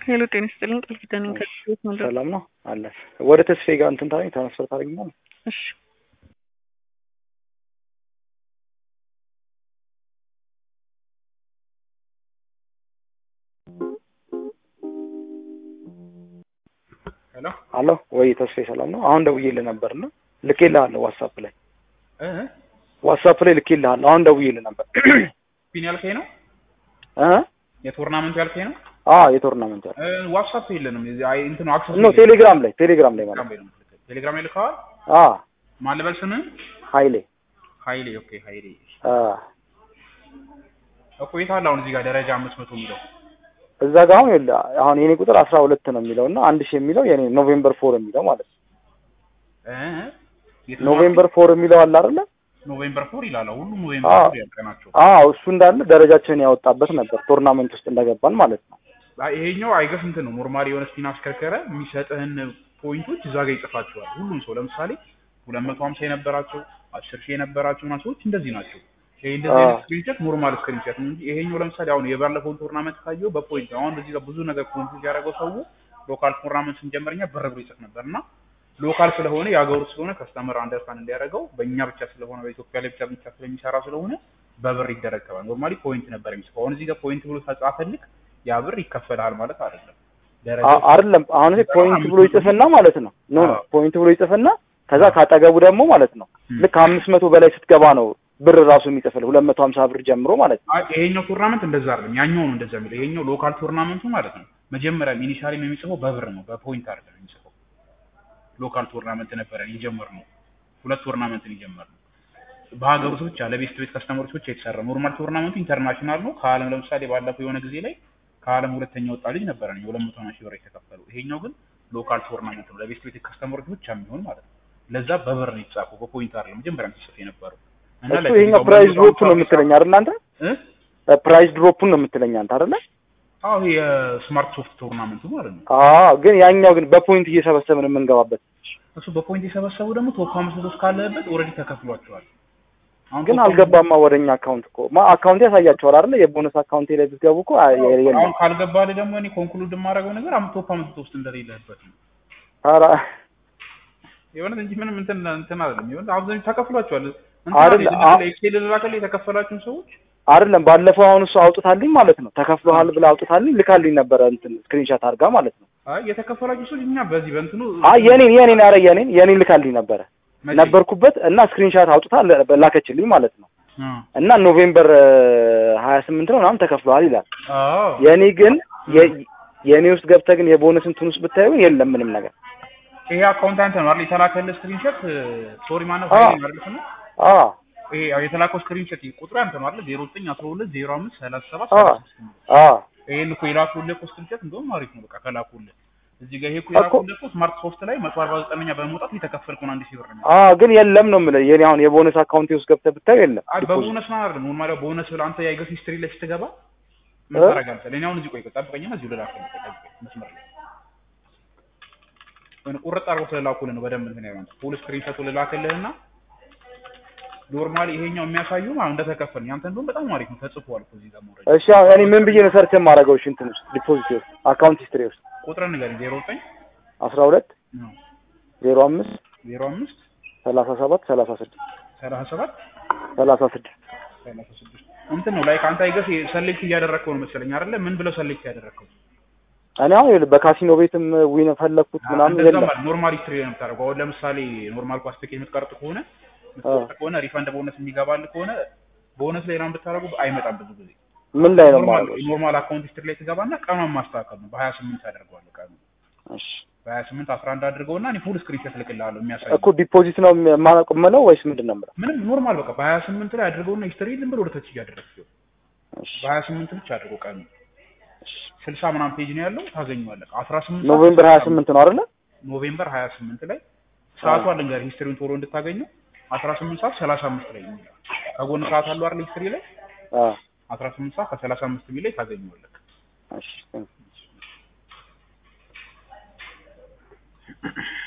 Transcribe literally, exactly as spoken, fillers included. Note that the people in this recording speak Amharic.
ሄሎ ጤና ይስጥልኝ ቃል ኪዳን ከዚህ ነው ሰላም ነው አለ ወደ ተስፌ ጋር እንትን ታሪክ ትራንስፈር ታደርጊኛል እሺ ሄሎ አሎ ወይ ተስፌ ሰላም ነው አሁን ደውዬልህ ነበርና ልኬልሃለሁ ዋትስአፕ ላይ እህ ዋትስአፕ ላይ ልኬልሃለሁ አሁን ደውዬልህ ነበር ፒን ያልከኝ ነው እ የቶርናመንት ያልከኝ ነው አዎ የቶርናመንት ያልከኝ እ ዋትስአፕ የለንም አይ እንት ነው አክሰስ ነው ቴሌግራም ላይ ቴሌግራም ላይ ማለት ቴሌግራም ላይ ልከዋል አዎ ማን ልበል ስምህ ኃይሌ ኃይሌ ኦኬ ኃይሌ አ እኮ የታለ አሁን እዚህ ጋር ደረጃ አምስት መቶ የሚለው እዛ ጋር አሁን ይኸውልህ አሁን የኔ ቁጥር አስራ ሁለት ነው የሚለውና አንድ ሺህ የሚለው የኔ ኖቬምበር ፎር የሚለው ማለት ነው እ ኖቬምበር ፎር የሚለው አለ አይደል ኖቬምበር ፎር ይላል ሁሉ ኖቬምበር ፎር ያልቀናቸው አዎ እሱ እንዳለ ደረጃችንን ያወጣበት ነበር ቶርናመንት ውስጥ እንደገባን ማለት ነው ይሄኛው አይገስ እንትን ነው ኖርማሊ የሆነ ስፒን አስከርከረ የሚሰጥህን ፖይንቶች እዛ ጋር ይጽፋቸዋል ሁሉም ሰው ለምሳሌ ሁለት መቶ ሃምሳ የነበራቸው አስር ሺህ የነበራቸው እና ሰዎች እንደዚህ ናቸው ይሄ እንደዚህ አይነት ስክሪንሾት ኖርማል ስክሪንሾት ነው እንጂ ይሄኛው ለምሳሌ አሁን የባለፈው ቶርናመንት ካየው በፖይንት አሁን እዚህ ጋር ብዙ ነገር ኮንፊውዝ ያደረገው ሰው ሎካል ቶርናመንት ስንጀምርኛ በረብሩ ይጽፍ ነበርና ሎካል ስለሆነ ያገሩ ስለሆነ ከስተመር አንደርስታንድ እንዲያደርገው በእኛ ብቻ ስለሆነ በኢትዮጵያ ላይ ብቻ ብቻ ስለሚሰራ ስለሆነ በብር ይደረጋል ኖርማሊ ፖይንት ነበር የሚጽፈው አሁን እዚህ ጋር ፖይንት ብሎ ተጻፈልክ ያ ብር ይከፈላል ማለት አይደለም ደረጃ አይደለም አሁን እዚህ ፖይንት ብሎ ይጽፍና ማለት ነው ኖ ኖ ፖይንት ብሎ ይጽፍና ከዛ ካጠገቡ ደግሞ ማለት ነው ልክ አምስት መቶ በላይ ስትገባ ነው ብር ራሱ የሚጽፈል ሁለት መቶ ሃምሳ ብር ጀምሮ ማለት ነው አይ ይሄኛው ቶርናመንት እንደዛ አይደለም ያኛው ነው እንደዛ የሚለው ይሄኛው ሎካል ቶርናመንቱ ማለት ነው መጀመሪያ ኢኒሻሊ የሚጽፈው በብር ነው በፖይንት አይደለም የሚጽፈው ሎካል ቶርናመንት ነበር የጀመርነው ሁለት ቶርናመንት ነው የጀመርነው በሀገሩ ብቻ ለቤስት ቤት ከስተመሮች ብቻ የተሰራ ኖርማል ቶርናመንቱ ኢንተርናሽናል ነው ከዓለም ለምሳሌ ባለፈው የሆነ ጊዜ ላይ ከዓለም ሁለተኛ ወጣ ልጅ ነበር ነው ሁለት መቶ ሺህ ብር የተከፈለው ይሄኛው ግን ሎካል ቶርናመንት ነው ለቤስት ቤት ከስተመሮች ብቻ የሚሆን ማለት ነው ለዛ በብር ነው የተጻፈው በፖይንት አይደለም መጀመሪያ ተጽፎ የነበረው እና ለይሄኛው ፕራይስ ድሮፕ ነው የምትለኝ አይደል አንተ እ ፕራይስ ድሮፕ ነው የምትለኝ አንተ አይደል አዎ የስማርት ሶፍት ቶርናመንቱ ማለት ነው አዎ ግን ያኛው ግን በፖይንት እየሰበሰብን የምንገባበት እሱ በፖይንት እየሰበሰቡ ደግሞ ቶፕ አምስት መቶ ካለበት ኦሬዲ ተከፍሏቸዋል አሁን ግን አልገባማ ወደኛ አካውንት እኮ ማ አካውንት ያሳያቸዋል አይደል የቦነስ አካውንት ላይ ብትገቡ እኮ የለም አሁን ካልገባለ ደግሞ እኔ ኮንክሉድ የማደርገው ነገር አም ቶፕ አምስት ውስጥ እንደሌለበት ነው ኧረ የሆነ እንጂ ምንም እንትን እንትን አይደለም የሆነ አብዛኛው ተከፍሏቸዋል እንትን ኤክሴል ልላከል የተከፈላችሁ ሰዎች አይደለም ባለፈው አሁን እሱ አውጥታልኝ ማለት ነው ተከፍሏል ብለ አውጥታልኝ ልካልኝ ነበር እንትን ስክሪንሾት አድርጋ ማለት ነው አይ የተከፈላችሁ ሰዎች እኛ በዚህ በእንትኑ አይ የኔን የኔን አረ የኔን የኔን ልካልኝ ነበር ነበርኩበት እና ስክሪንሾት አውጥታ ላከችልኝ ማለት ነው እና ኖቬምበር ሃያ ስምንት ነው ምናምን ተከፍሏል ይላል አዎ የኔ ግን የኔ ውስጥ ገብተህ ግን የቦነስ እንትን ውስጥ ብታየው የለም ምንም ነገር ይሄ አካውንታንት ነው አይደል የተላከልህ ስክሪንሾት ሶሪ ማነው ፋይል አይደል ነው አዎ ይሄ የተላከው ስክሪንሾት ቁጥሩ አንተ ነው አይደል ዜሮ ዘጠኝ አስራ ሁለት ዜሮ አምስት ሰላሳ ሰባት ሰላሳ ስድስት አዎ ይሄን እኮ የላኩልህ እኮ ስክሪንሾት እንደውም አሪፍ ነው በቃ ከላኩልህ እዚህ ጋር ይሄ እኮ የላኩልህ እኮ ስማርት ሶፍት ላይ መቶ አርባ ዘጠኝ በመውጣት የተከፈልከው አንድ ሺህ ብር ነው አዎ ግን የለም ነው የምልህ የኔ አሁን የቦነስ አካውንቴ ውስጥ ገብተህ ብታየው የለም አይ በቦነስ ነው አይደል ኖርማሊ ቦነስ ብለህ አንተ ያይገስ ሂስትሪ ላይ ስትገባ ምን ታደርጋለህ ለኔ አሁን እዚህ ቆይ ጠብቀኝና እዚህ ልላክልህ መስመር ላይ ወይኔ ቁርጥ አድርጎ ስለላኩልህ ነው በደንብ እንትን ያለው ፉል ስክሪንሾት ልላክልህና ኖርማሊ ይሄኛው የሚያሳየው ማለት እንደተከፈለ ያንተ እንደውም በጣም አሪፍ ነው ተጽፏል እኮ እዚህ ጋር ሞረድ እሺ እኔ ምን ብዬ ነው ሰርች የማደርገው እሺ እንትን ውስጥ ዲፖዚት ውስጥ አካውንት ሂስትሪ ውስጥ ቁጥር ንገረኝ ዜሮ ዘጠኝ አስራ ሁለት ዜሮ አምስት ዜሮ አምስት ሰላሳ ሰባት ሰላሳ ስድስት ሰላሳ ሰባት ሰላሳ ስድስት ሰላሳ ስድስት እንትን ነው ላይክ አንተ አይገስ ሰሌክት እያደረከው ነው መሰለኝ አይደለ ምን ብለው ሰሌክት ያደረከው እኔ አሁን በካሲኖ ቤትም ዊን ፈለኩት ምናምን የለም ኖርማል ሂስትሪ ነው የምታደርገው አሁን ለምሳሌ ኖርማል ኳስ ትኬት የምትቀርጥ ከሆነ ምትቆርጥ ከሆነ ሪፋንድ ቦነስ የሚገባል ከሆነ ቦነስ ላይ ነው ብታረጉ አይመጣም ብዙ ጊዜ ምን ላይ ነው ማለት ኖርማል አካውንት ሂስትሪ ላይ ትገባና ቀኑን ማስተካከል ነው በሀያ ስምንት አደርገዋል ቀኑ እሺ በሀያ ስምንት አስራ አንድ አድርገውና እኔ ፉል ስክሪንሾት ልክልሃለሁ የሚያሳይ እኮ ዲፖዚት ነው የማናውቀው ወይስ ምንድነው ማለት ምንም ኖርማል በቃ በሀያ ስምንት ላይ አድርገውና ሂስትሪ ዝም ብሎ ወደ ታች ያደረግከው እሺ በሀያ ስምንት ብቻ አድርገው ቀኑ ስልሳ ምናምን ፔጅ ነው ያለው ታገኘዋለህ አስራ ስምንት ኖቬምበር ሃያ ስምንት ነው አይደል ኖቬምበር ሃያ ስምንት ላይ ሰዓቱ አለ እንግዲህ ሂስትሪውን ቶሎ እንድታገኘው አስራ ስምንት ሰዓት ሰላሳ አምስት ላይ ነው ከጎን ሰዓት አለው አይደል ሂስትሪ ላይ አዎ አስራ ስምንት ሰዓት ከሰላሳ አምስት ሚል ላይ ታገኘዋለህ እሺ